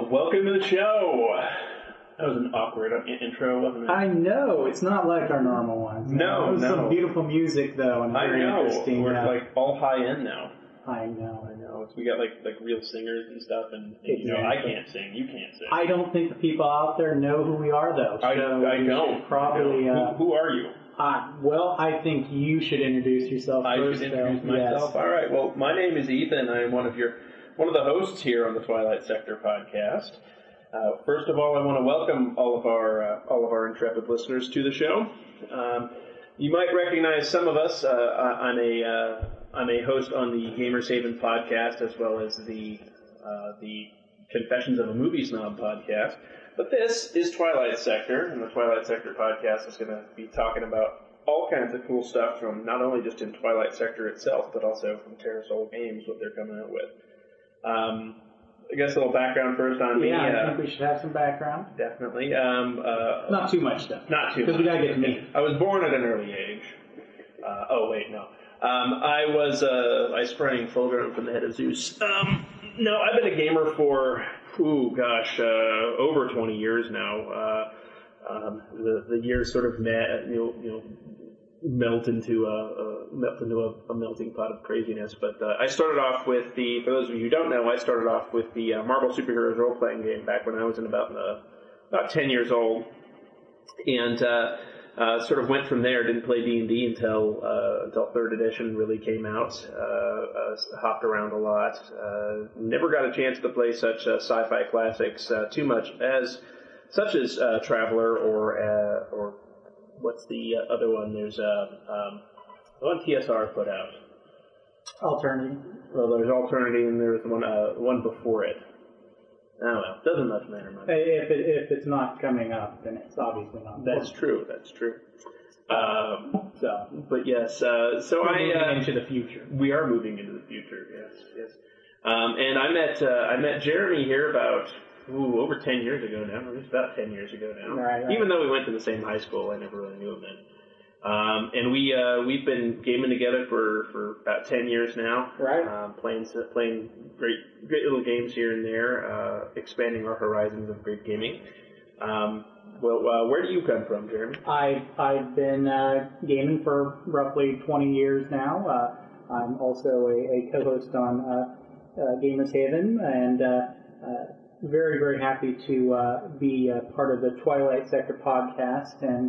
Welcome to the show. That was an awkward intro, wasn't it? I know. It's not like our normal ones. No. Some beautiful music, though, and very interesting. We're like all high end now. I know. We got like real singers and stuff, and you know, I can't sing, you can't sing. I don't think the people out there know who we are, though. So I don't. Probably. Who are you? Well, I think you should introduce yourself first. I should introduce myself. Yes. All right. Well, my name is Ethan. I am one of the hosts here on the Twilight Sector podcast. First of all, I want to welcome all of our intrepid listeners to the show. You might recognize some of us. I'm a host on the Gamers Haven podcast, as well as the Confessions of a Movie Snob podcast. But this is Twilight Sector, and the Twilight Sector podcast is going to be talking about all kinds of cool stuff from not only just in Twilight Sector itself, but also from TerraSol Games, what they're coming out with. I guess a little background first on me. Yeah, I think we should have some background. Definitely. Not too much, though. Not too much. Because we got to get to me. I was born at an early age. I sprang full grown from the head of Zeus. No, I've been a gamer for, over 20 years now. The years sort of melt into a melting pot of craziness. But I started off with for those of you who don't know, I started off with the Marvel Superheroes role-playing game back when I was in about 10 years old. And sort of went from there. Didn't play D&D until 3rd edition really came out. Hopped around a lot. Never got a chance to play such sci-fi classics too much such as Traveler or what's the other one? There's the one TSR put out. Alternity. Well, there's Alternity, and there's one before it. Oh well, doesn't much matter much. If it's not coming up, then it's obviously not. That's true. But yes, we're moving into the future. We are moving into the future. Yes. And I met Jeremy here about over 10 years ago now. It was about 10 years ago now. Right. Even though we went to the same high school, I never really knew him then. And we've been gaming together for about 10 years now. Right. Playing great little games here and there, expanding our horizons of great gaming. Where do you come from, Jeremy? I've been gaming for roughly 20 years now. I'm also a co-host on Gamers Haven, and very, very happy to be part of the Twilight Sector podcast. And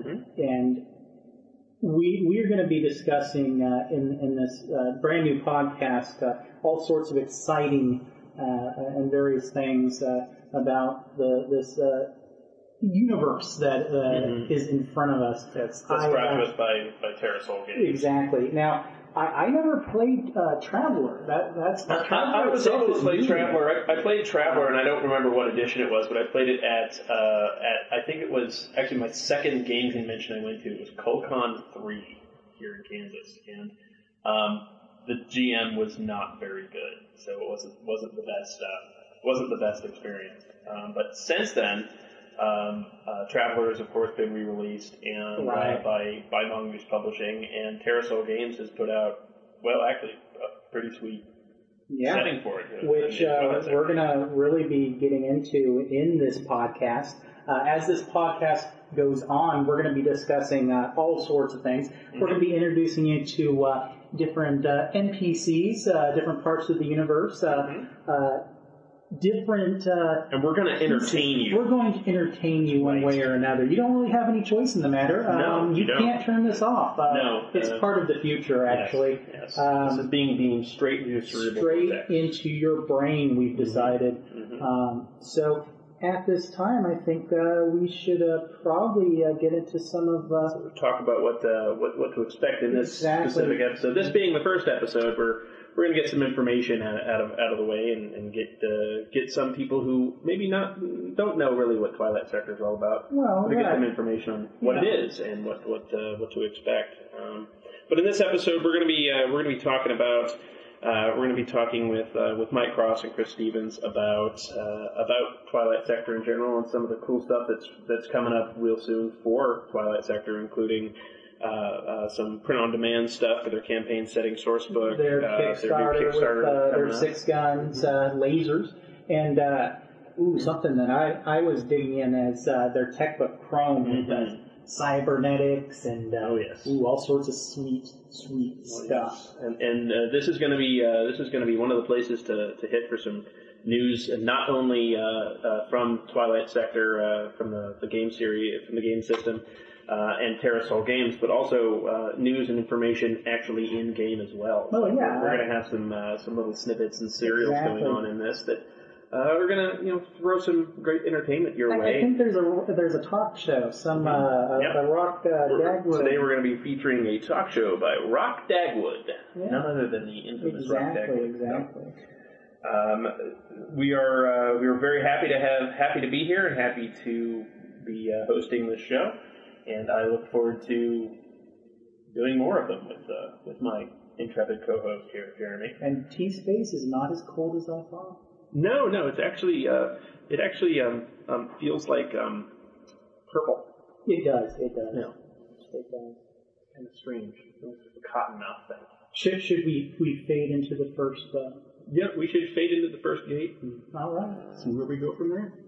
we are going to be discussing in this brand new podcast all sorts of exciting and various things about this universe that is in front of us. That's brought to us by TerraSol Games. Exactly. Now, I never played Traveler. I was able to play Traveler. I played Traveler, and I don't remember what edition it was, but I played it at I think it was actually my second game convention I went to. It was Colcon 3 here in Kansas, and the GM was not very good, so it wasn't the best experience. But since then, Traveler has of course been re-released and by Mongoose Publishing, and TerraSol Games has put out a pretty sweet setting for it, which we're going to really be getting into in this podcast. As this podcast goes on, we're going to be discussing all sorts of things. Mm-hmm. We're going to be introducing you to different NPCs, different parts of the universe. Different and we're going to entertain you. We're going to entertain you one way or another. You don't really have any choice in the matter. No, you can't turn this off. It's part of the future, actually. Yes. This is being beamed straight into your cerebral cortex. Into your brain, we've decided. So at this time, I think we should probably get into some of talk about what to expect in this specific episode. This being the first episode, we're going to get some information out of the way and get some people who maybe don't know really what Twilight Sector is all about. Get some information on what it is and what to expect. But in this episode, we're going to be talking about with Mike Cross and Chris Stevens about Twilight Sector in general and some of the cool stuff that's coming up real soon for Twilight Sector, including some print-on-demand stuff for their campaign setting source book. Their Kickstarter with their 6 guns, lasers. And something that I was digging in as their tech book Chrome with cybernetics and all sorts of sweet stuff. Yes. And this is going to be one of the places to hit for some news, and not only from Twilight Sector, from the game series, from the game system, and Terrasol Games, but also news and information actually in game as well. Oh yeah, we're going to have some little snippets and serials going on in this that. We're gonna, throw some great entertainment your way. I think there's a talk show, Rock Dagwood. Today we're going to be featuring a talk show by Rock Dagwood, none other than the infamous Rock Dagwood. Exactly. We are very happy to be here and happy to be hosting this show, and I look forward to doing more of them with my intrepid co-host here, Jeremy. And T-Space is not as cold as I thought. No, it's actually feels like purple. It does. Yeah. It does. Kind of strange. It's like a cotton mouth thing. Should we fade into the first? Yeah, we should fade into the first gate. All right. See where we go from there.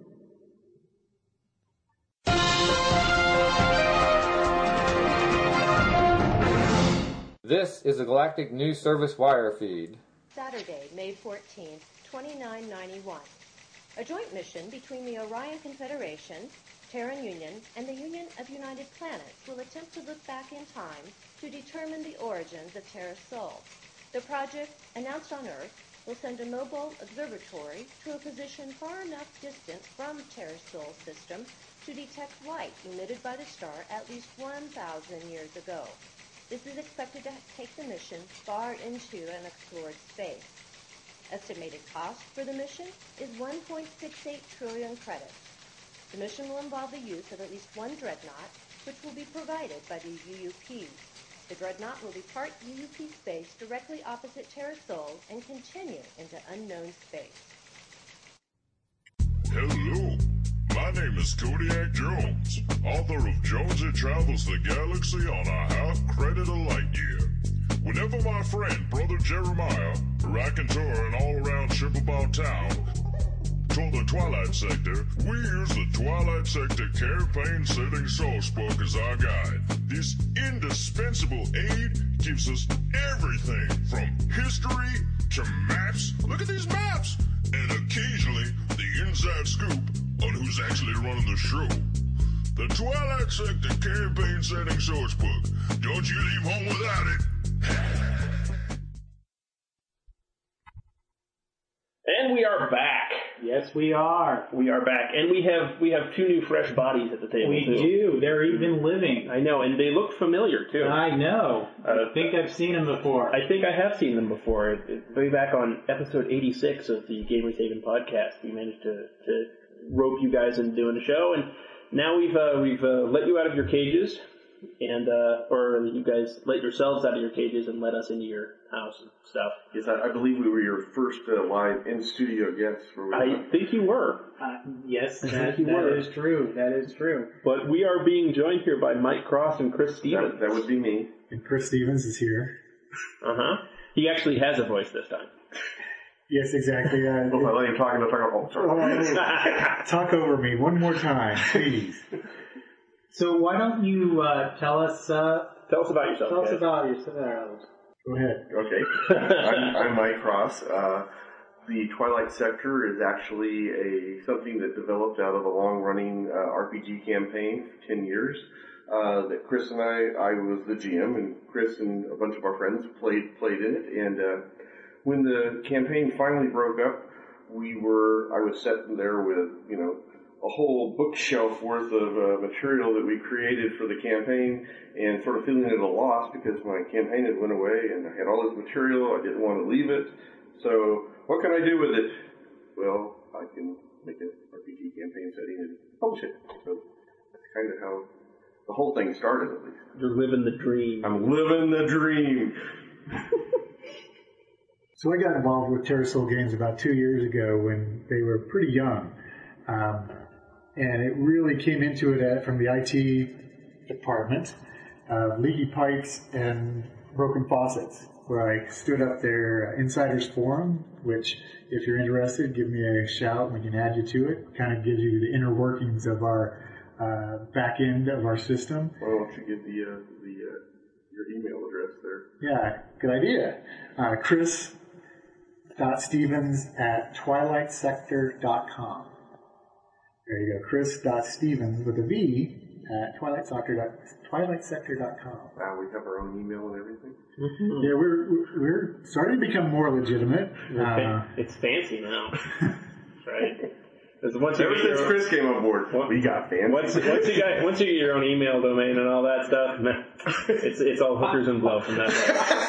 This is a Galactic News Service wire feed. Saturday, May 14th, 2991. A joint mission between the Orion Confederation, Terran Union, and the Union of United Planets will attempt to look back in time to determine the origins of Terra Sol. The project, announced on Earth, will send a mobile observatory to a position far enough distant from Terra Sol's system to detect light emitted by the star at least 1,000 years ago. This is expected to take the mission far into unexplored space. Estimated cost for the mission is 1.68 trillion credits. The mission will involve the use of at least one dreadnought, which will be provided by the UUP. The dreadnought will depart UUP space directly opposite Terra Sol and continue into unknown space. Hello, my name is Kodiak Jones, author of Jonesy Travels the Galaxy on a half-credit a light year. Whenever my friend, Brother Jeremiah, a raconteur and all-around Shimplebound town, told the Twilight Sector, we use the Twilight Sector campaign setting sourcebook as our guide. This indispensable aid gives us everything from history to maps. Look at these maps! And occasionally, the inside scoop on who's actually running the show. The Twilight Sector campaign setting sourcebook. Don't you leave home without it. And we are back. Yes, we are. We are back, and we have two new fresh bodies at the table. We too. do. They're even living. I know, and they look familiar too. I know. I think I've seen them before. I think I have seen them before. Way back on episode 86 of the Gamers Haven podcast, we managed to rope you guys into doing a show, and now we've let you out of your cages, and or you guys let yourselves out of your cages and let us into your house and stuff. Yes, I believe we were your first live in-studio guests. I think you were. Yes, that is true. That is true. But we are being joined here by Mike Cross and Chris Stevens. That would be me. And Chris Stevens is here. Uh-huh. He actually has a voice this time. Yes, exactly. If I let him talk, I'm going to talk. Talk over me one more time, please. So why don't you tell us about yourself. Tell us guys. about yourself. Go ahead. Okay. I'm Mike Cross. The Twilight Sector is actually something that developed out of a long-running RPG campaign for 10 years. That Chris and I was the GM, and Chris and a bunch of our friends played in it. And when the campaign finally broke up, I was sitting there with, a whole bookshelf worth of material that we created for the campaign, and sort of feeling at a loss because my campaign had went away and I had all this material. I didn't want to leave it. So what can I do with it? Well, I can make an RPG campaign setting and publish it. So that's kind of how the whole thing started, at least. You're living the dream. I'm living the dream. So I got involved with Terrasol Games about 2 years ago when they were pretty young. And it really came into it from the IT department, leaky pipes and broken faucets. where I stood up their Insiders Forum, which, if you're interested, give me a shout. We can add you to it. Kind of gives you the inner workings of our back end of our system. Why don't you give your email address there? Yeah, good idea. Chris.Stevens@twilightsector.com. There you go, Chris.Stevens with a V at twilightsector.com. Wow, we have our own email and everything. Mm-hmm. Yeah, we're starting to become more legitimate. It's fancy now, right? Ever since Chris came on board, we got fancy. Once you get your own email domain and all that stuff, man, it's all hookers and blow from that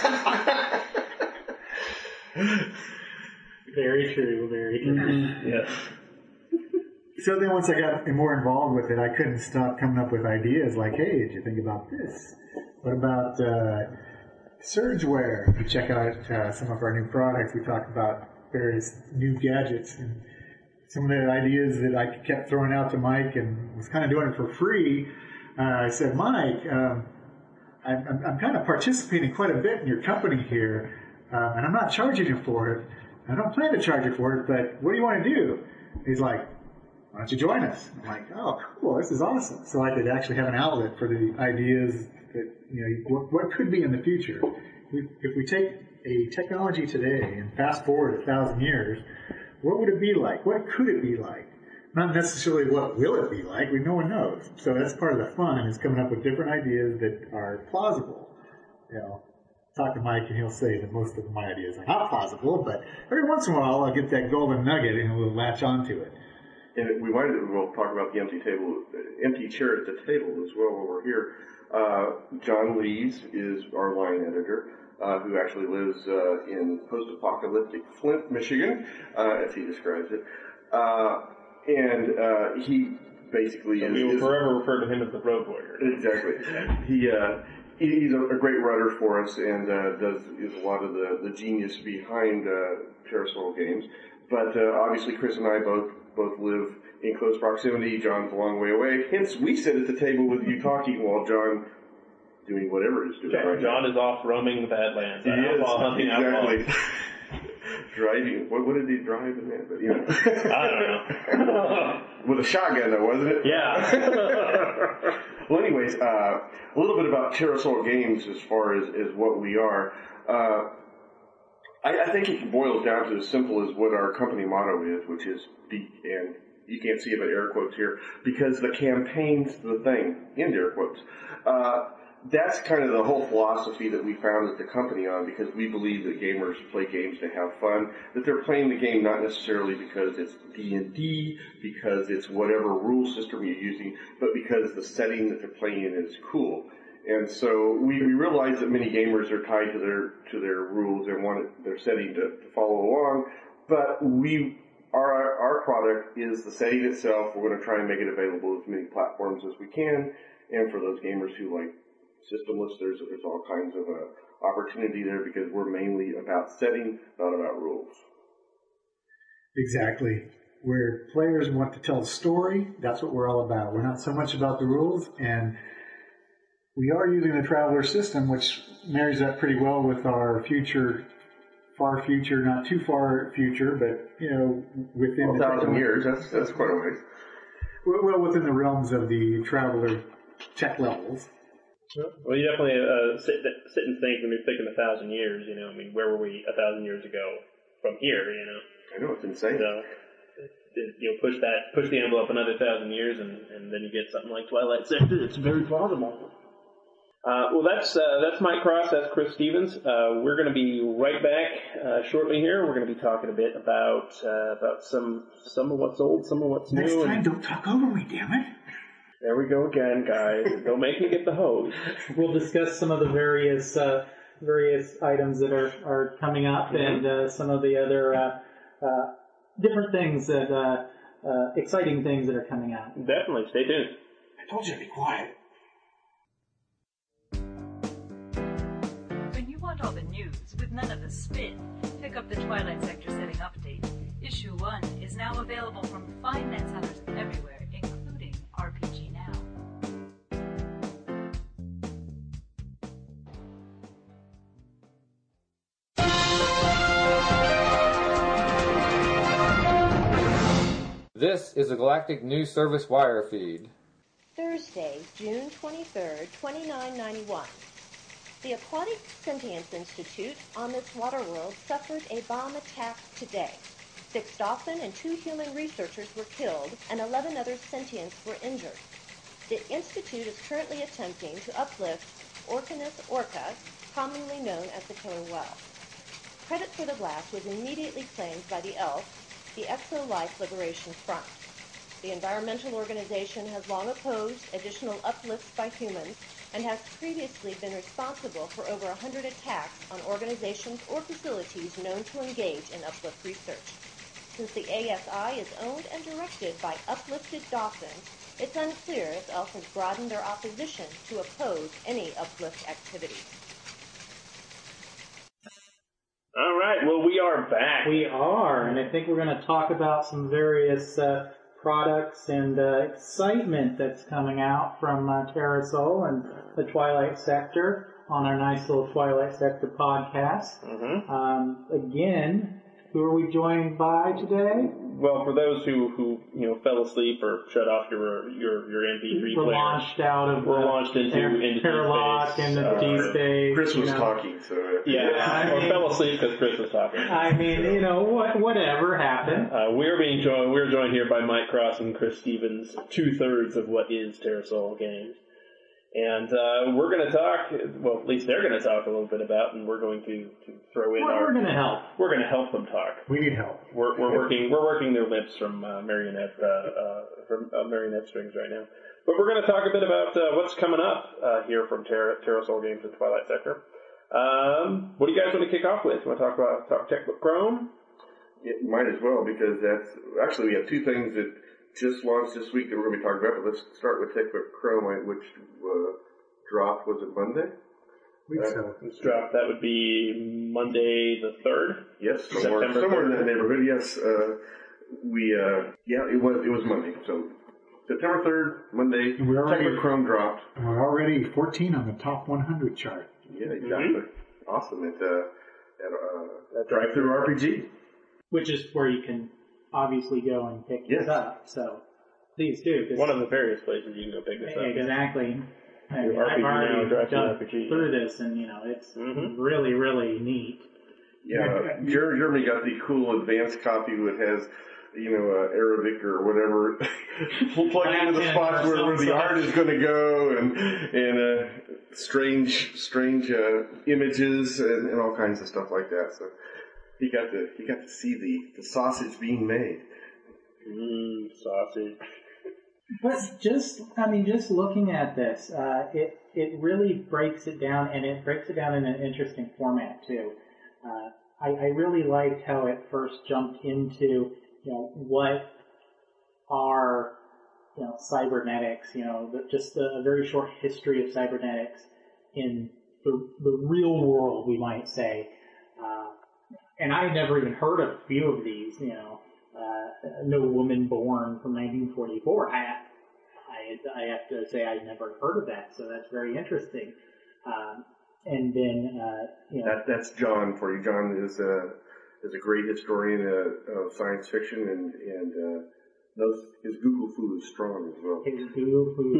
point. Very true, very true. Yes. So then once I got more involved with it, I couldn't stop coming up with ideas like, hey, did you think about this? What about Surgeware? You check out some of our new products. We talk about various new gadgets and some of the ideas that I kept throwing out to Mike and was kind of doing it for free. I said, Mike, I'm kind of participating quite a bit in your company here, and I'm not charging you for it. I don't plan to charge you for it, but what do you want to do? He's like, why don't you join us? I'm like, oh, cool, this is awesome. So I could actually have an outlet for the ideas that, what could be in the future. If we take a technology today and fast forward 1,000 years, what would it be like? What could it be like? Not necessarily what will it be like. No one knows. So that's part of the fun, is coming up with different ideas that are plausible. Talk to Mike and he'll say that most of my ideas are not plausible, but every once in a while I'll get that golden nugget and we'll latch onto it. And we'll talk about the empty chair at the table as well while we're here. John Lees is our line editor, who actually lives in post-apocalyptic Flint, Michigan, as he describes it. And he basically we will forever refer to him as the road warrior. Exactly. He's a great writer for us and is a lot of the genius behind Terrasol Games. But obviously Chris and I both live in close proximity. John's a long way away. Hence, we sit at the table with you talking while John doing whatever he's doing right John now. is off roaming the Badlands. He is, hunting exactly. Driving. What did he drive in that? But, I don't know. With a shotgun, though, wasn't it? Yeah. Well, anyways, a little bit about Terrasol Games as far as what we are. I think it boils down to as simple as what our company motto is, which is and you can't see it, but air quotes here, because the campaign's the thing, in air quotes. That's kind of the whole philosophy that we founded the company on, because we believe that gamers play games to have fun, that they're playing the game not necessarily because it's D&D, because it's whatever rule system you're using, but because the setting that they're playing in is cool. And so we realize that many gamers are tied to their rules and want their setting to follow along, but our product is the setting itself. We're going to try and make it available as many platforms as we can, and for those gamers who like systemless, there's all kinds of opportunity there, because we're mainly about setting, not about rules. Exactly. Where players want to tell a story, that's what we're all about. We're not so much about the rules, and we are using the Traveler system, which marries up pretty well with our future, far future, not too far future, but, within 1,000 years, that's quite a ways. Well, within the realms of the Traveler tech levels. Well, you definitely sit and think when you're thinking 1,000 years, where were we 1,000 years ago from here, I know, it's insane. So, push the envelope another 1,000 years, and then you get something like Twilight Sector. It's very plausible. Well, that's Mike Cross. That's Chris Stevens. We're going to be right back shortly here. We're going to be talking a bit about some of what's old, some of what's new. Next time, don't talk over me, damn it. There we go again, guys. Don't make me get the hose. We'll discuss some of the various items that are coming up, and some of the other different things that exciting things that are coming out. Definitely. Stay tuned. I told you to be quiet. When you want all the news with none of the spin, pick up the Twilight Sector Setting Update. Issue 1 is now available from fine net sellers everywhere, including RPG This is a Galactic News Service wire feed. Thursday, June 23rd, 2991. The Aquatic Sentience Institute on this water world suffered a bomb attack today. 6 dolphin and 2 human researchers were killed, and 11 other sentients were injured. The Institute is currently attempting to uplift Orcanis orca, commonly known as the killer whale. Credit for the blast was immediately claimed by the ELF, the Exo-Life Liberation Front. The environmental organization has long opposed additional uplifts by humans and has previously been responsible for over 100 attacks on organizations or facilities known to engage in uplift research. Since the ASI is owned and directed by uplifted dolphins, it's unclear if ELF has broadened their opposition to oppose any uplift activities. All right, well, we are back. We are, and I think we're going to talk about some various products and excitement that's coming out from Terrasol and the Twilight Sector on our nice little Twilight Sector podcast. Again, who are we joined by today? Well, for those who fell asleep or shut off your MP3 We're player, launched out of we're launched into Airlock D-Space. into D-Space. Chris was talking, so or fell asleep because Chris was talking. I mean, whatever happened. We're joined here by Mike Cross and Chris Stevens, 2/3 of what is Terrasol Games. And we're going to talk, well, at least they're going to talk a little bit about, and we're going to throw in We're going to help. We're going to help them talk. We need help. We're working their lips from marionette strings right now. But we're going to talk a bit about what's coming up here from Terrasol Games and Twilight Sector. What do you guys want to kick off with? You want to talk Techbook Chrome? it might as well, because that's actually we have two things that just launched this week that we're going to be talking about. But let's start with Techbook Chrome, which dropped. Was it Monday? It's dropped. That would be Monday the 3rd. Yes, somewhere in that neighborhood. Yes, it was Monday. So September 3rd, Monday. Techbook Chrome dropped. And we're already 14 on the top 100 chart. Yeah, exactly. Awesome. At Drive-Thru RPG. Which is where you can obviously go and pick this up. So please do. One of the various places you can go pick this up. Exactly. I mean, RPG I've already now, done RPG. through this, and it's really, really neat. Yeah, Jeremy got the cool advanced copy that has, Arabic or whatever, plugged into the spots where the art is going to go, and strange images and all kinds of stuff like that. So he got to see the sausage being made. Sausage. But just looking at this, it really breaks it down, and it breaks it down in an interesting format too. I really liked how it first jumped into, what are, cybernetics, just a very short history of cybernetics in the real world, we might say. And I had never even heard of a few of these, No Woman Born from 1944. I have to say I never heard of that, so that's very interesting. And then, that's John for you. John is a great historian of science fiction, and knows his Google Fu is strong as well. His Google Fu.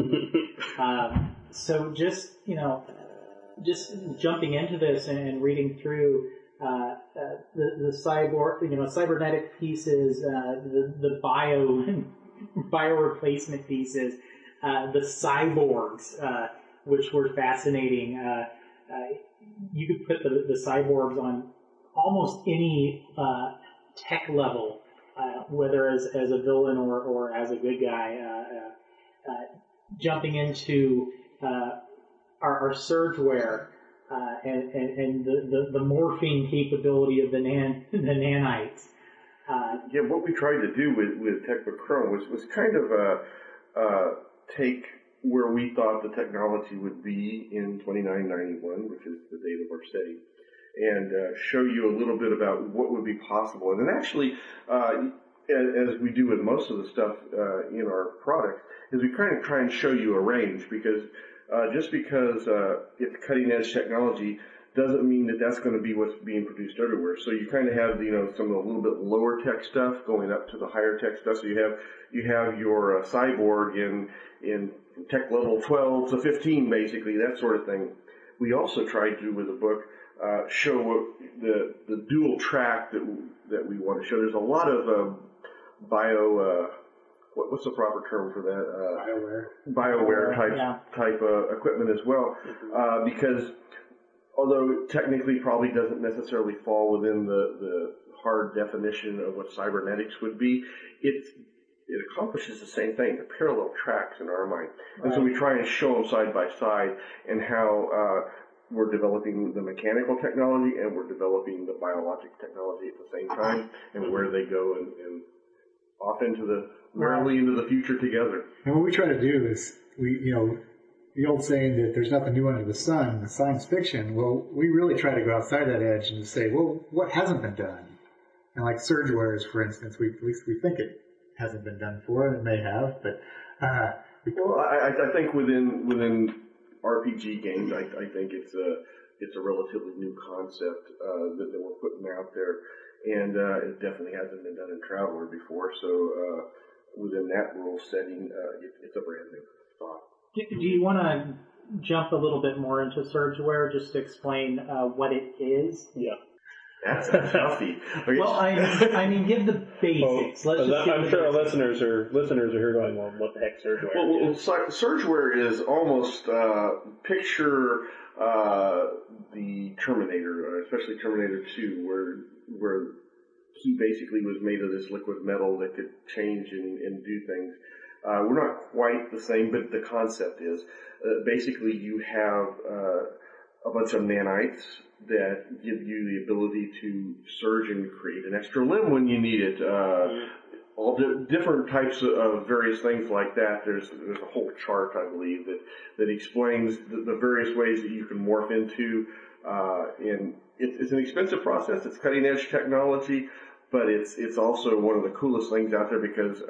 So just jumping into this and reading through the cyborg, cybernetic pieces, the bio replacement pieces, the cyborgs, which were fascinating. You could put the cyborgs on almost any tech level, whether as a villain or as a good guy. Jumping into our surgeware and the morphine capability of the nanites. What we tried to do with Techbook Chrome was kind of take where we thought the technology would be in 2991, which is the date of our study, and show you a little bit about what would be possible. And then actually, as we do with most of the stuff in our product, is we kind of try and show you a range, because just because it's cutting edge technology doesn't mean that that's going to be what's being produced everywhere. So you kind of have, some of the little bit lower tech stuff going up to the higher tech stuff. So you have your cyborg in tech level 12 to 15, basically, that sort of thing. We also tried to, with the book, show what the dual track that we want to show. There's a lot of what's the proper term for that? BioWare type equipment as well, because although it technically probably doesn't necessarily fall within the hard definition of what cybernetics would be, it accomplishes the same thing, the parallel tracks in our mind. And so we try and show them side by side and how we're developing the mechanical technology and we're developing the biologic technology at the same time, and where they go and off merrily into the future together. And what we try to do is, the old saying that there's nothing new under the sun in science fiction, well, we really try to go outside that edge and say, well, what hasn't been done? And like SurgeWares, for instance, at least we think it hasn't been done before, it may have, but... well, I think within RPG games, I think it's a relatively new concept that we're putting out there, and it definitely hasn't been done in Traveler before, so within that rule setting, it's a brand new thought. Do you want to jump a little bit more into SurgeWare, just to explain what it is? Yeah. That's a toughie. Okay. Well, I mean, give the basics. I'm sure our listeners are here going, well, what the heck SurgeWare is? Well, SurgeWare is almost picture the Terminator, especially Terminator 2, where he basically was made of this liquid metal that could change and do things. We're not quite the same, but the concept is basically you have a bunch of nanites that give you the ability to surge and create an extra limb when you need it. All different types of various things like that. There's a whole chart, I believe, that explains the various ways that you can morph into. And it's an expensive process. It's cutting edge technology, but it's also one of the coolest things out there because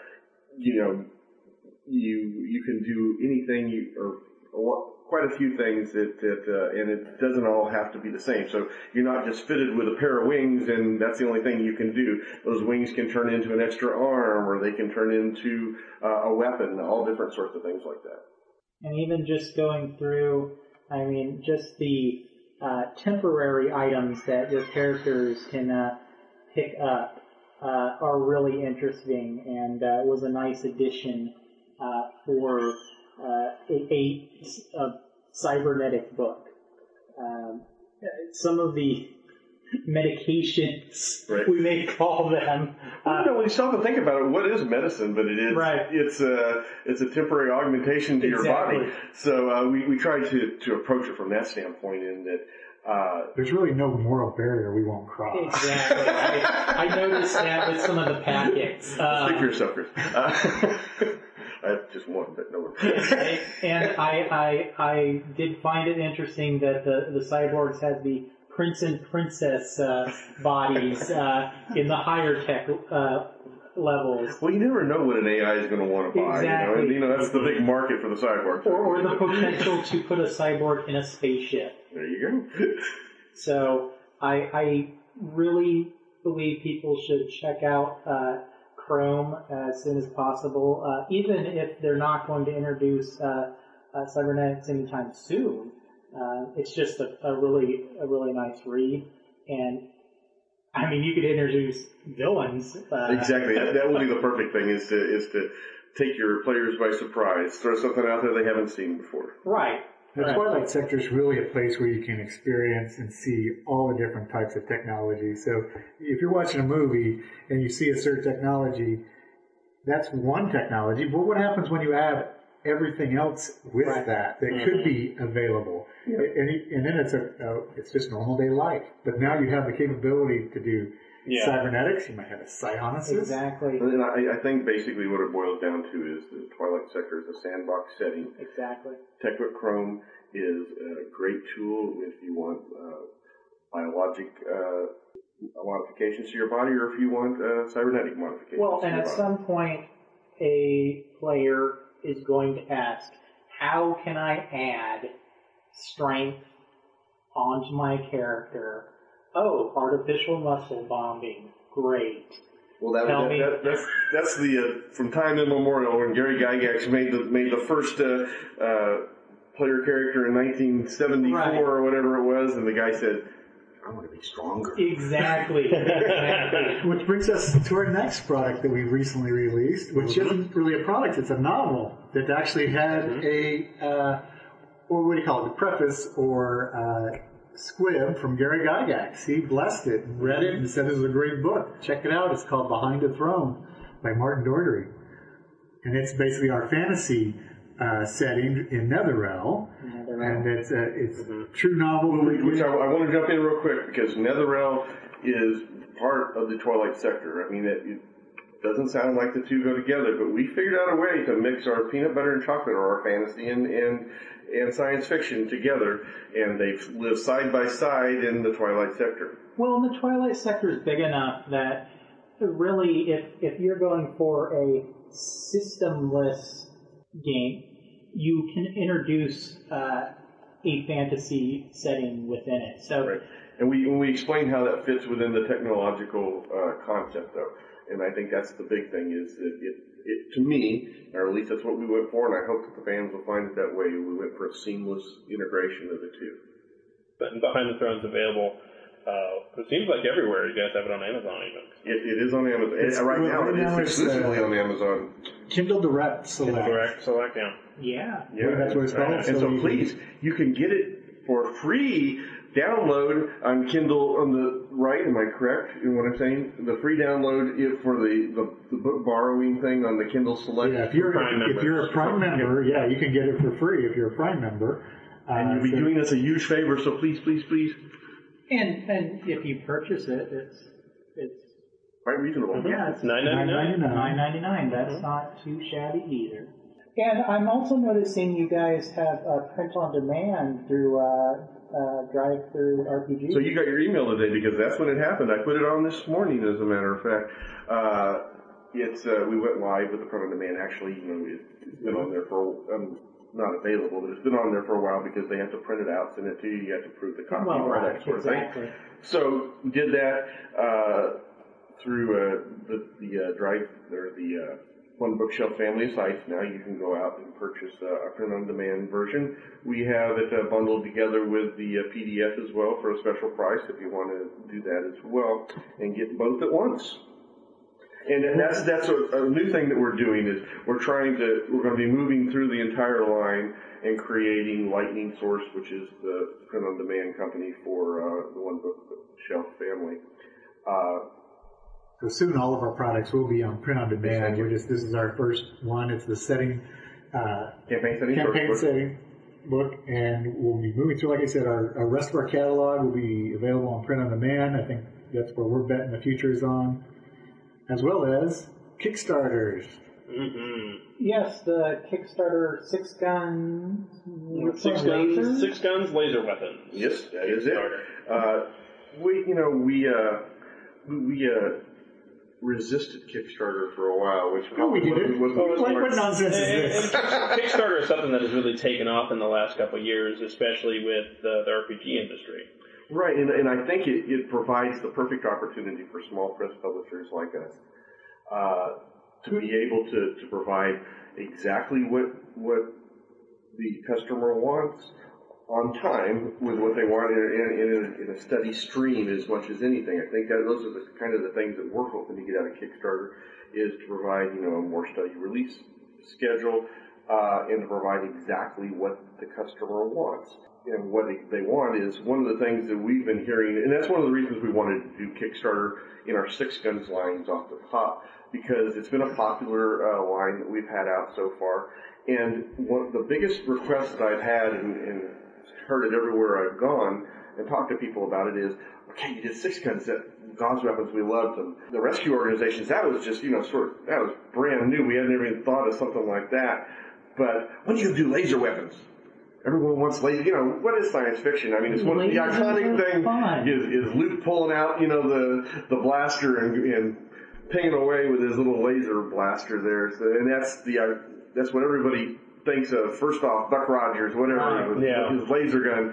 you can do anything quite a few things and it doesn't all have to be the same. So you're not just fitted with a pair of wings and that's the only thing you can do. Those wings can turn into an extra arm, or they can turn into a weapon, all different sorts of things like that. And even just going through, just the temporary items that your characters can pick up are really interesting, and was a nice addition for a cybernetic book. Some of the medications, we may call them. When you stop and think about it, what is medicine? But it is. Right. It's a temporary augmentation to your body. So we try to approach it from that standpoint, in that there's really no moral barrier we won't cross. Exactly. I noticed that with some of the packets. Stick your suckers. I have just one, but no one. And I did find it interesting that the cyborgs had the prince and princess bodies in the higher tech levels. Well, you never know what an AI is going to want to buy. Exactly. That's the big market for the cyborgs. Or the potential to put a cyborg in a spaceship. There you go. So I really believe people should check out Chrome as soon as possible, even if they're not going to introduce cybernetics anytime soon. It's just a really nice read, and you could introduce villains. Exactly, that will be the perfect thing is to take your players by surprise, throw something out there they haven't seen before. Right. The Twilight Sector is really a place where you can experience and see all the different types of technology. So if you're watching a movie and you see a certain technology, that's one technology. But what happens when you add everything else with that could be available? Yeah. And then it's just normal day life. But now you have the capability to do cybernetics. You might have a psionicist. Exactly. And I think basically what it boils down to is the Twilight Sector is a sandbox setting. Exactly. TechBook Chrome is a great tool if you want biologic modifications to your body, or if you want cybernetic modifications. Well, and at some point, a player is going to ask, how can I add strength, onto my character. Oh, artificial muscle bombing. Great. Well, that's the from time immemorial when Gary Gygax made the first player character in 1974 Right. or whatever it was, and the guy said, "I want to be stronger." Exactly. Which brings us to our next product that we recently released, which isn't really a product, it's a novel that actually had a, what do you call it, a preface or squib from Gary Gygax. He blessed it and read it and said it was a great book. Check it out. It's called Behind the Throne by Martin Doherty. And it's basically our fantasy setting in Netherrealm. And it's a true novel. Which I want to jump in real quick because Netherrealm is part of the Twilight Sector. I mean, it doesn't sound like the two go together, but we figured out a way to mix our peanut butter and chocolate, or our fantasy and science fiction together, and they live side by side in the Twilight Sector. Well, the Twilight Sector is big enough that really, if you're going for a systemless game, you can introduce a fantasy setting within it. So, right. And we explain how that fits within the technological concept, though. And I think that's the big thing is that it to me, or at least that's what we went for, and I hope that the fans will find it that way. We went for a seamless integration of the two. But Behind the Throne's available. It seems like everywhere. You guys have it on Amazon even. It is on Amazon. Right now it is exclusively on Amazon. Kindle Direct Select. Direct Select, yeah. Yeah. That's what it's called. And so please, you can get it for free download on Kindle on the right. Am I correct in what I'm saying? The free download for the book borrowing thing on the Kindle Select. Yeah, if you're a Prime member, yeah, you can get it for free if you're a Prime member. And you'll be doing us a huge favor, so please. And if you purchase it, it's quite reasonable. Yeah, it's $9.99. $9.99. That's not too shabby either. And I'm also noticing you guys have print on demand through Drive-Thru RPG. So you got your email today because that's when it happened. I put it on this morning, as a matter of fact. We went live with the print on demand. Actually, it's been on there for not available, but it's been on there for a while because they have to print it out, send it to you. You have to prove the copy, all that sort of thing. So did that through the Drive or the One Bookshelf family of sites. Now you can go out and purchase a print-on-demand version. We have it bundled together with the PDF as well for a special price if you want to do that as well and get both at once. And that's a new thing that we're doing is we're going to be moving through the entire line and creating Lightning Source, which is the print-on-demand company for the One Bookshelf family. So soon all of our products will be on print on demand. This is our first one. It's the campaign setting book, and we'll be moving through. Like I said, our rest of our catalog will be available on print on demand. I think that's where we're betting the future is on, as well as Kickstarters. Mm-hmm. Yes, the Kickstarter Six Guns, laser weapons. Yes, that is it. We resisted Kickstarter for a while, which we did. What nonsense is this? Kickstarter is something that has really taken off in the last couple of years, especially with the RPG industry. Right, and I think it provides the perfect opportunity for small press publishers like us to be able to provide exactly what the customer wants on time with what they want in a steady stream as much as anything. I think that those are the kind of the things that we're hoping to get out of Kickstarter is to provide, a more steady release schedule and to provide exactly what the customer wants. And what they want is one of the things that we've been hearing, and that's one of the reasons we wanted to do Kickstarter in our Six Guns lines off the top, because it's been a popular line that we've had out so far. And one of the biggest requests that I've had and heard it everywhere I've gone and talked to people about it is, okay, you did Six Guns, God's Weapons, we loved them. The rescue organizations, that was just, that was brand new. We hadn't even thought of something like that. But when you do laser weapons, everyone wants laser, what is science fiction? I mean, it's one of the iconic thing is Luke pulling out, the blaster and pinging away with his little laser blaster there. So, and that's what everybody thinks of. First off, Buck Rogers, whatever, his laser gun.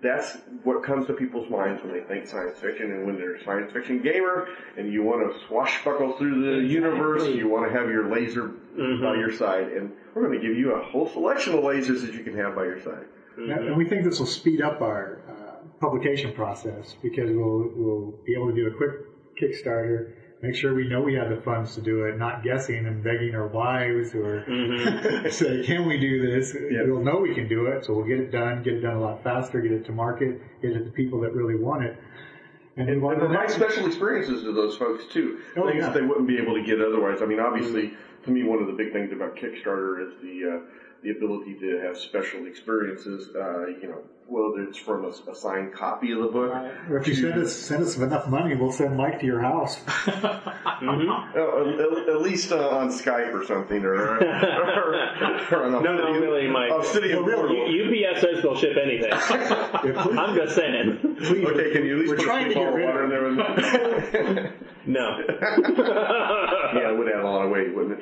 that's what comes to people's minds when they think science fiction. And when they're a science fiction gamer and you want to swashbuckle through the universe, you want to have your laser by your side. And we're going to give you a whole selection of lasers that you can have by your side. And we think this will speed up our publication process because we'll be able to do a quick Kickstarter, make sure we know we have the funds to do it, not guessing and begging our wives or say, can we do this? We'll know we can do it, so we'll get it done a lot faster, get it to market, get it to people that really want it. And provide special experiences to those folks, too. Things that they wouldn't be able to get otherwise. I mean, obviously, to me, one of the big things about Kickstarter is the ability to have special experiences, whether it's from a signed copy of the book. Or if you send us enough money, we'll send Mike to your house. At least on Skype or something, or really, Mike. UPS says they'll ship anything. I'm just saying. Please, okay, can you at least put a bottle of water in there? No. Yeah, it would add a lot of weight, wouldn't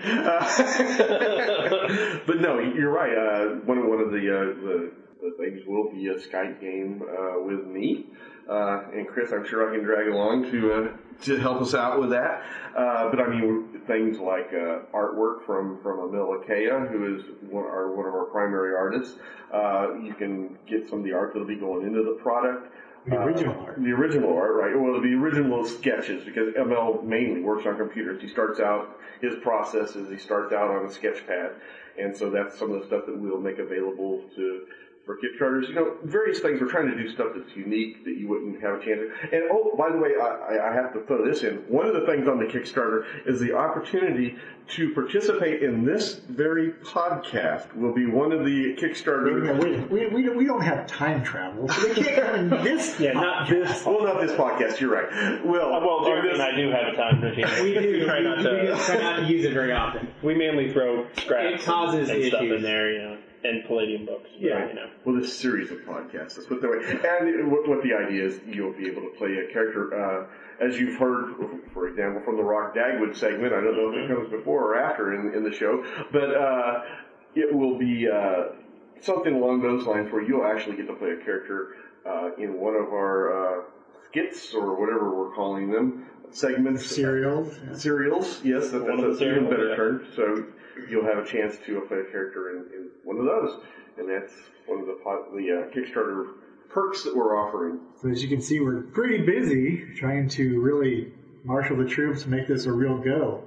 it? But no, you're right. One of the things will be a Skype game with me. And Chris, I'm sure I can drag along to help us out with that. But I mean, things like artwork from Emil Akea, who is one of our primary artists. You can get some of the art that'll be going into the product. The original art. The original art, right. Well, the original sketches, because ML mainly works on computers. His process is he starts out on a sketch pad. And so that's some of the stuff that we'll make available for Kickstarters. Various things. We're trying to do stuff that's unique that you wouldn't have a chance to. And by the way, I have to throw this in. One of the things on the Kickstarter is the opportunity to participate in this very podcast will be one of the Kickstarter. We don't have time travel. So we can't come in this. Not this. Well, not this podcast. You're right. Well, Jeremy and I do have a time machine. We do. We try not to use it very often. We mainly throw scraps It causes and issues. stuff in there, and Palladium books. Yeah. Well, this series of podcasts, let's put it that way. And what the idea is, you'll be able to play a character, as you've heard, for example, from the Rock Dagwood segment. I don't know if it comes before or after in the show, but it will be something along those lines where you'll actually get to play a character in one of our skits or whatever we're calling them, segments. Serials. Serials, yes, that's an even better term. So you'll have a chance to play a character in one of those, and that's one of the Kickstarter perks that we're offering. So as you can see, we're pretty busy trying to really marshal the troops, make this a real go.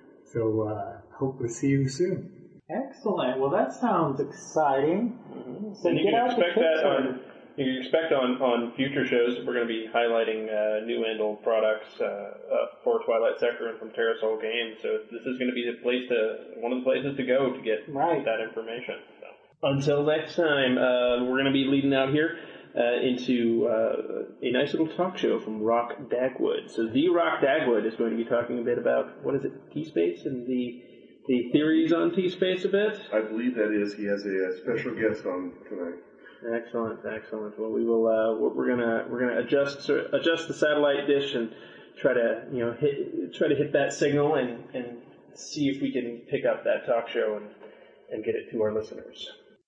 So hope to see you soon. Excellent. Well, that sounds exciting. So you can expect that you can expect on future shows that we're going to be highlighting new and old products for Twilight Sector and from Terrasol Games. So this is going to be one of the places to go to get that information. So, until next time, we're going to be leading out here into a nice little talk show from Rock Dagwood. So the Rock Dagwood is going to be talking a bit about, what is it, T-Space and the theories on T-Space a bit? I believe that is. He has a special guest on tonight. Excellent. Well, we will. We're gonna adjust the satellite dish and try to hit that signal and see if we can pick up that talk show and get it to our listeners.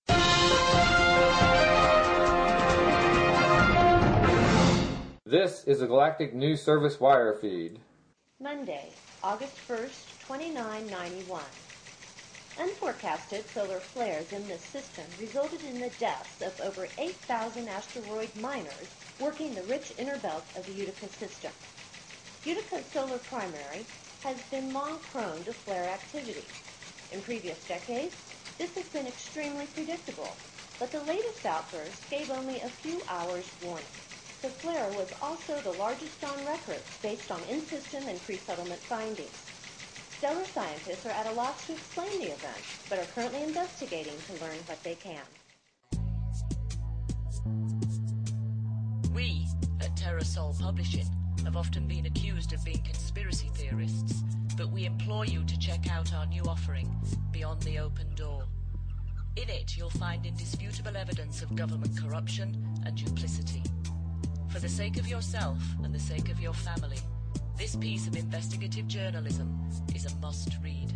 This is a Galactic News Service wire feed. Monday, August 1st, 2991. Unforecasted solar flares in this system resulted in the deaths of over 8,000 asteroid miners working the rich inner belt of the Utica system. Utica's solar primary has been long prone to flare activity. In previous decades, this has been extremely predictable, but the latest outburst gave only a few hours warning. The flare was also the largest on record based on in-system and pre-settlement findings. Stellar scientists are at a loss to explain the event, but are currently investigating to learn what they can. We, at Terrasol Publishing, have often been accused of being conspiracy theorists, but we implore you to check out our new offering, Beyond the Open Door. In it, you'll find indisputable evidence of government corruption and duplicity. For the sake of yourself and the sake of your family, this piece of investigative journalism is a must-read.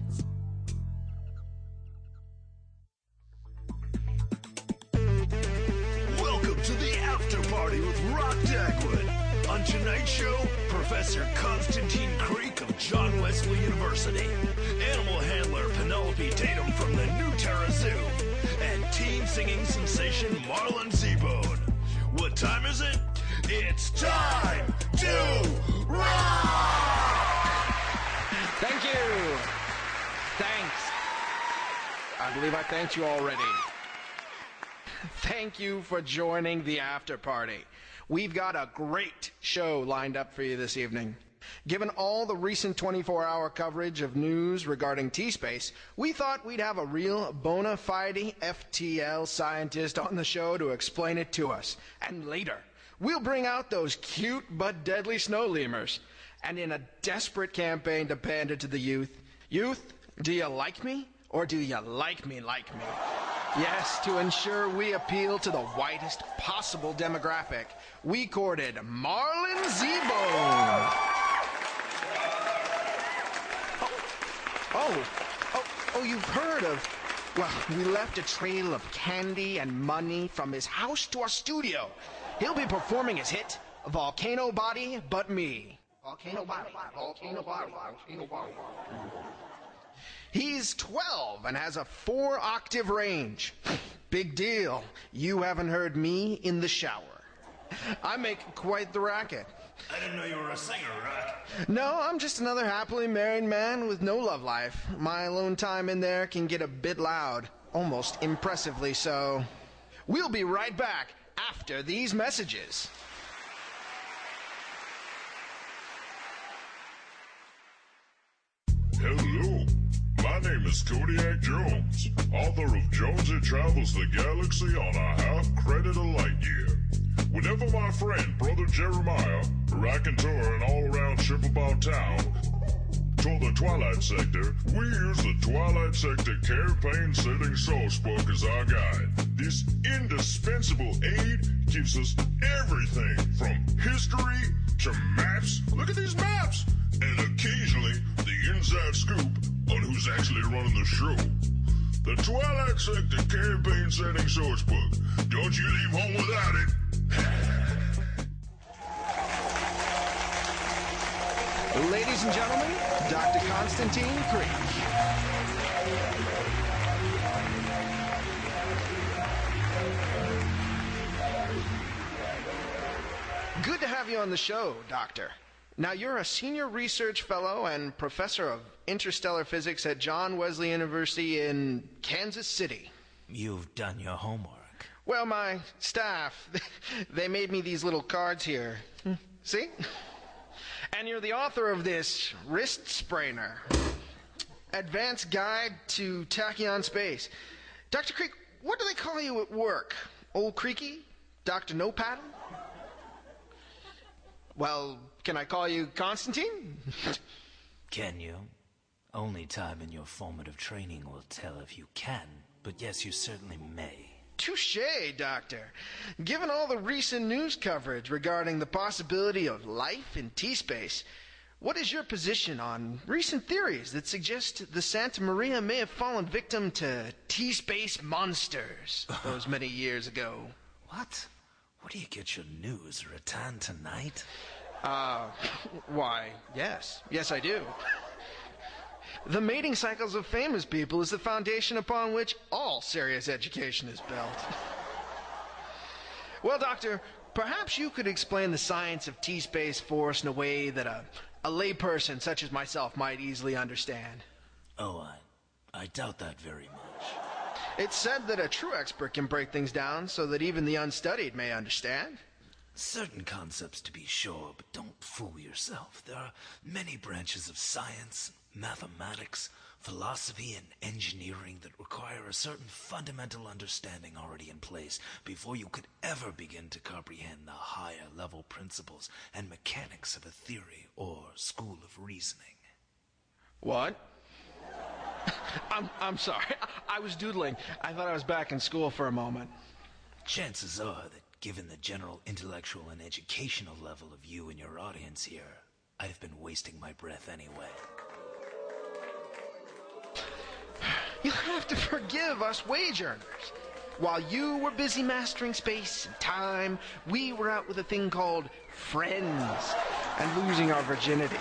Welcome to the After Party with Rock Dagwood. On tonight's show, Professor Constantine Creek of John Wesley University, animal handler Penelope Tatum from the New Terra Zoo, and team singing sensation Marlon Zebone. What time is it? It's time to rock! Thank you. Thanks. I believe I thanked you already. Thank you for joining the after party. We've got a great show lined up for you this evening. Given all the recent 24-hour coverage of news regarding T-Space, we thought we'd have a real bona fide FTL scientist on the show to explain it to us. And later, we'll bring out those cute but deadly snow lemurs. And in a desperate campaign to pander to the youth, do you like me? Or do you like me like me? Yes, to ensure we appeal to the widest possible demographic, we courted Marlon Zebone. Oh, you've heard of... Well, we left a trail of candy and money from his house to our studio. He'll be performing his hit, Volcano Body But Me. Volcano Body, Volcano Body, Volcano Body. He's 12 and has a 4-octave range. Big deal. You haven't heard me in the shower. I make quite the racket. I didn't know you were a singer, Rock. No, I'm just another happily married man with no love life. My alone time in there can get a bit loud, almost impressively so. We'll be right back after these messages. Hello, my name is Kodiak Jones, author of Jonesy Travels the Galaxy on a half-credit a light year. Whenever my friend, Brother Jeremiah, a raconteur and all-around ship about town, tour the Twilight Sector, we use the Twilight Sector campaign setting sourcebook as our guide. This indispensable aid gives us everything from history to maps. Look at these maps! And occasionally, the inside scoop on who's actually running the show. The Twilight Sector campaign setting sourcebook. Don't you leave home without it. Ladies and gentlemen, Dr. Constantine Creek. Good to have you on the show, Doctor. Now, you're a senior research fellow and professor of interstellar physics at John Wesley University in Kansas City. You've done your homework. Well, my staff, they made me these little cards here. See? And you're the author of this wrist sprainer. Advanced Guide to Tachyon Space. Dr. Creek, what do they call you at work? Old Creaky? Dr. No Paddle? Well, can I call you Constantine? Can you? Only time in your formative training will tell if you can, but yes, you certainly may. Touché, Doctor. Given all the recent news coverage regarding the possibility of life in T-space, what is your position on recent theories that suggest the Santa Maria may have fallen victim to T-space monsters those many years ago? What? Where do you get your news? Rattan tonight? Why, yes. Yes, I do. The mating cycles of famous people is the foundation upon which all serious education is built. Well, Doctor, perhaps you could explain the science of T-space force in a way that a layperson such as myself might easily understand. Oh, I doubt that very much. It's said that a true expert can break things down so that even the unstudied may understand. Certain concepts, to be sure, but don't fool yourself. There are many branches of science, mathematics, philosophy, and engineering that require a certain fundamental understanding already in place before you could ever begin to comprehend the higher level principles and mechanics of a theory or school of reasoning. What? I'm sorry. I was doodling. I thought I was back in school for a moment. Chances are that given the general intellectual and educational level of you and your audience here, I'd have been wasting my breath anyway. You'll have to forgive us wage earners. While you were busy mastering space and time, we were out with a thing called friends and losing our virginity.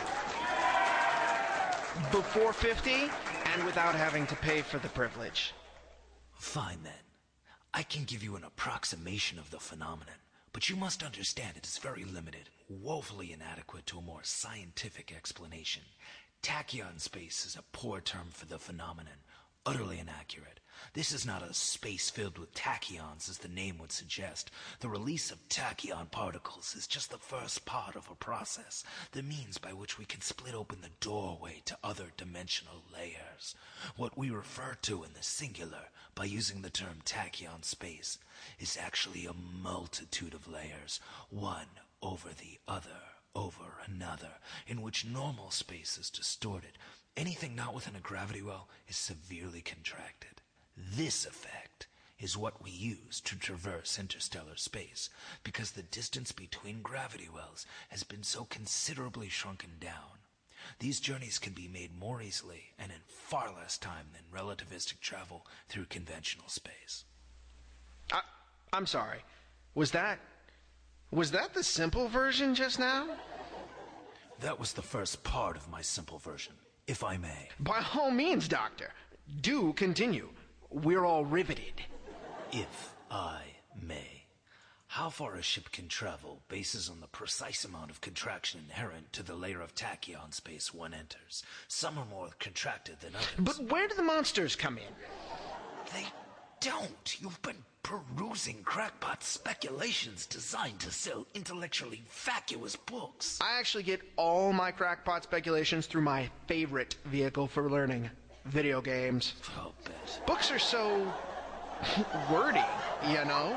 Before 50 and without having to pay for the privilege. Fine then. I can give you an approximation of the phenomenon, but you must understand it is very limited, woefully inadequate to a more scientific explanation. Tachyon space is a poor term for the phenomenon, utterly inaccurate. This is not a space filled with tachyons, as the name would suggest. The release of tachyon particles is just the first part of a process, the means by which we can split open the doorway to other dimensional layers. What we refer to in the singular by using the term tachyon space is actually a multitude of layers, one over the other, over another, in which normal space is distorted. Anything not within a gravity well is severely contracted. This effect is what we use to traverse interstellar space, because the distance between gravity wells has been so considerably shrunken down. These journeys can be made more easily and in far less time than relativistic travel through conventional space. I'm sorry. Was that the simple version just now? That was the first part of my simple version, if I may. By all means, Doctor. Do continue. We're all riveted. If I may. How far a ship can travel bases on the precise amount of contraction inherent to the layer of tachyon space one enters. Some are more contracted than others. But where do the monsters come in? They don't. You've been perusing crackpot speculations designed to sell intellectually vacuous books. I actually get all my crackpot speculations through my favorite vehicle for learning, video games. I'll bet. Books are so wordy, you know?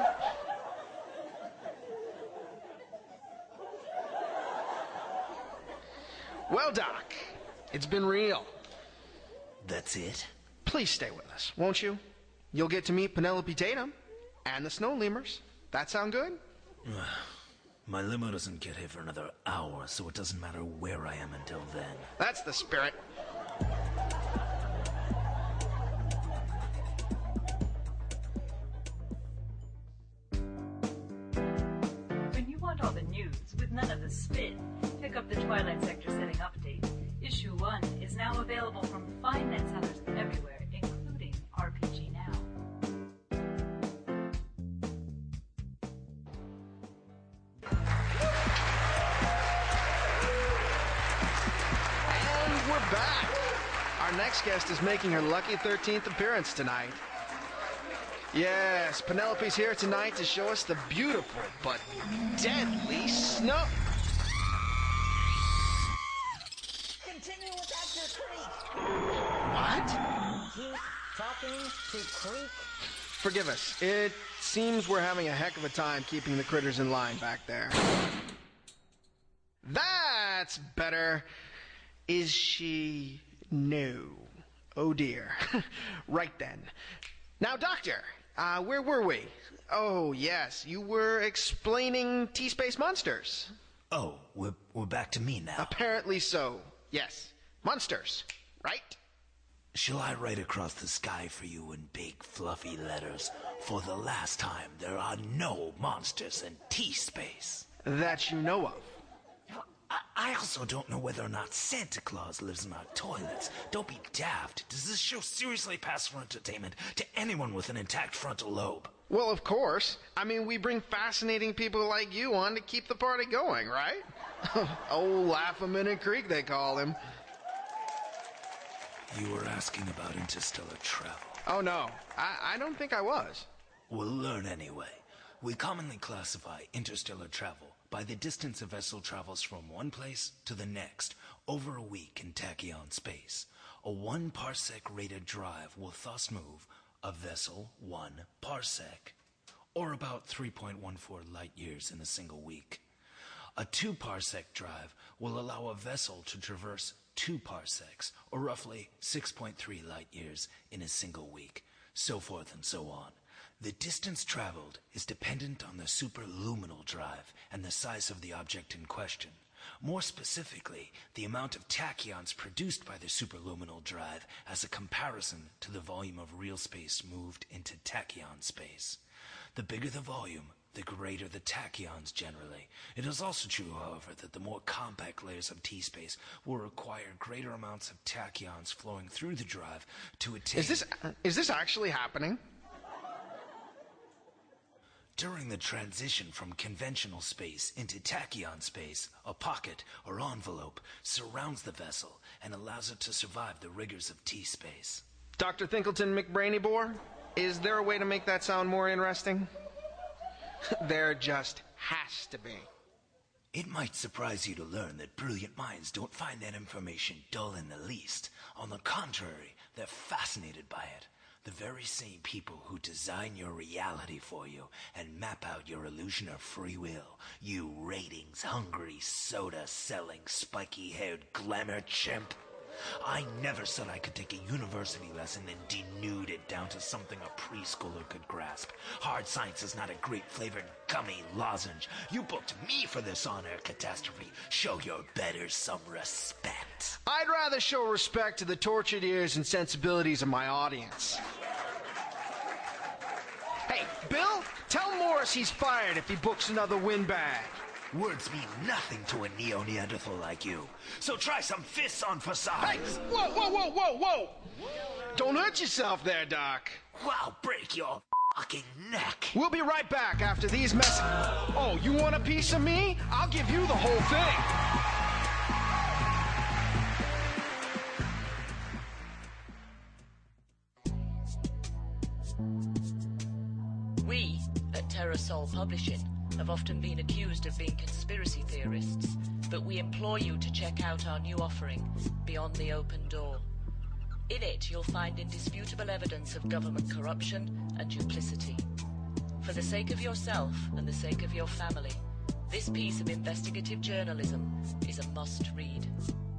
Well, Doc, it's been real. That's it? Please stay with us, won't you? You'll get to meet Penelope Tatum and the snow lemurs. That sound good? My limo doesn't get here for another hour, so it doesn't matter where I am until then. That's the spirit. When you want all the news with none of the spin, pick up the Twilight Sector setting update. Issue 1 is now available from fine net sellers everywhere, including RPG Now. And we're back. Our next guest is making her lucky 13th appearance tonight. Yes, Penelope's here tonight to show us the beautiful but deadly snow. Continue with Dr. Creek. What? Keep talking to Creek. Forgive us. It seems we're having a heck of a time keeping the critters in line back there. That's better. Is she? No. Oh dear. Right then. Now, Doctor, where were we? Oh, yes, you were explaining T-Space monsters. Oh, we're back to me now. Apparently so. Yes. Monsters, right? Shall I write across the sky for you in big fluffy letters? For the last time, there are no monsters in T-Space. That you know of. I also don't know whether or not Santa Claus lives in our toilets. Don't be daft. Does this show seriously pass for entertainment to anyone with an intact frontal lobe? Well, of course. I mean, we bring fascinating people like you on to keep the party going, right? Old Laugh-A-Minute Creek, they call him. You were asking about interstellar travel. Oh, no. I don't think I was. We'll learn anyway. We commonly classify interstellar travel by the distance a vessel travels from one place to the next over a week in tachyon space. A 1 parsec rated drive will thus move a vessel 1 parsec, or about 3.14 light years in a single week. A 2 parsec drive will allow a vessel to traverse 2 parsecs, or roughly 6.3 light years in a single week, so forth and so on. The distance traveled is dependent on the superluminal drive and the size of the object in question. More specifically, the amount of tachyons produced by the superluminal drive as a comparison to the volume of real space moved into tachyon space. The bigger the volume, the greater the tachyons generally. It is also true, however, that the more compact layers of T-space will require greater amounts of tachyons flowing through the drive to attain... Is this actually happening? During the transition from conventional space into tachyon space, a pocket or envelope surrounds the vessel and allows it to survive the rigors of T-space. Dr. Thinkleton McBrainybore, is there a way to make that sound more interesting? There just has to be. It might surprise you to learn that brilliant minds don't find that information dull in the least. On the contrary, they're fascinated by it. The very same people who design your reality for you and map out your illusion of free will. You ratings-hungry, soda-selling, spiky-haired glamour chimp. I never said I could take a university lesson and denude it down to something a preschooler could grasp. Hard science is not a grape-flavored gummy lozenge. You booked me for this on-air catastrophe. Show your betters some respect. I'd rather show respect to the tortured ears and sensibilities of my audience. Hey, Bill, tell Morris he's fired if he books another windbag. Words mean nothing to a neo-Neanderthal like you. So try some fists on for size. Hey, whoa! Don't hurt yourself there, Doc. Well, I'll break your fucking neck. We'll be right back after these messages. Oh, you want a piece of me? I'll give you the whole thing. We, at TerraSol Publishing, have often been accused of being conspiracy theorists, but we implore you to check out our new offering, Beyond the Open Door. In it, you'll find indisputable evidence of government corruption and duplicity. For the sake of yourself and the sake of your family, this piece of investigative journalism is a must-read.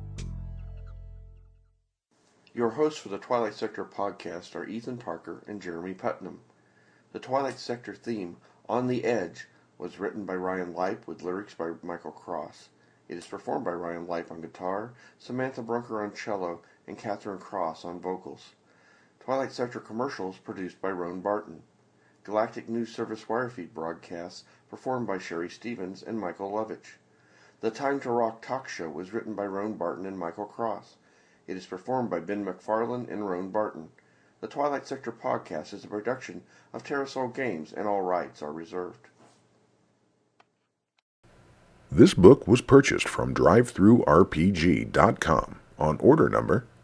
Your hosts for the Twilight Sector podcast are Ethan Parker and Jeremy Putnam. The Twilight Sector theme, On the Edge, was written by Ryan Leip with lyrics by Michael Cross. It is performed by Ryan Leip on guitar, Samantha Brunker on cello, and Catherine Cross on vocals. Twilight Sector commercials produced by Roan Barton. Galactic News Service Wirefeed broadcasts performed by Sherry Stevens and Michael Lovich. The Time to Rock talk show was written by Roan Barton and Michael Cross. It is performed by Ben McFarlane and Roan Barton. The Twilight Sector podcast is a production of TerraSol Games, and all rights are reserved. This book was purchased from DriveThruRPG.com on order number